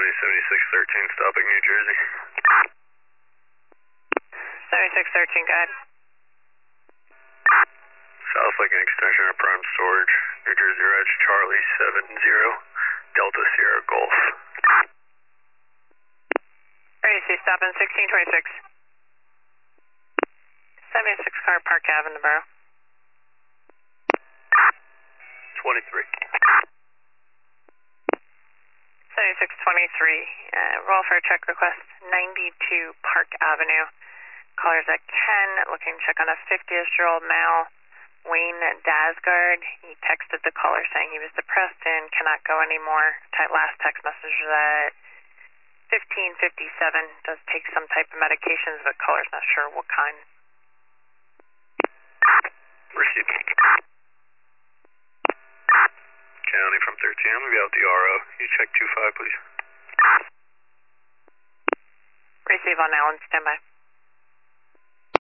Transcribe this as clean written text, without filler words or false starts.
County 7613, stopping New Jersey. 7613, go ahead. South Lincoln extension of Prime Storage, New Jersey Reg Charlie 70, Delta Sierra Golf. Ready to stop in 1626. 76 car Park Ave in the borough. 23. 7623, roll for a check request, 92 Park Avenue. Caller's at Ken, looking to check on a 50-year-old male, Wayne Dasgard. He texted the caller saying he was depressed and cannot go anymore. Last text message was at 15:57. Does take some type of medications, but caller's not sure what kind. Received. County from 13, I'm going to be out the RO. Can you check 25, please? Receive on Allen, standby.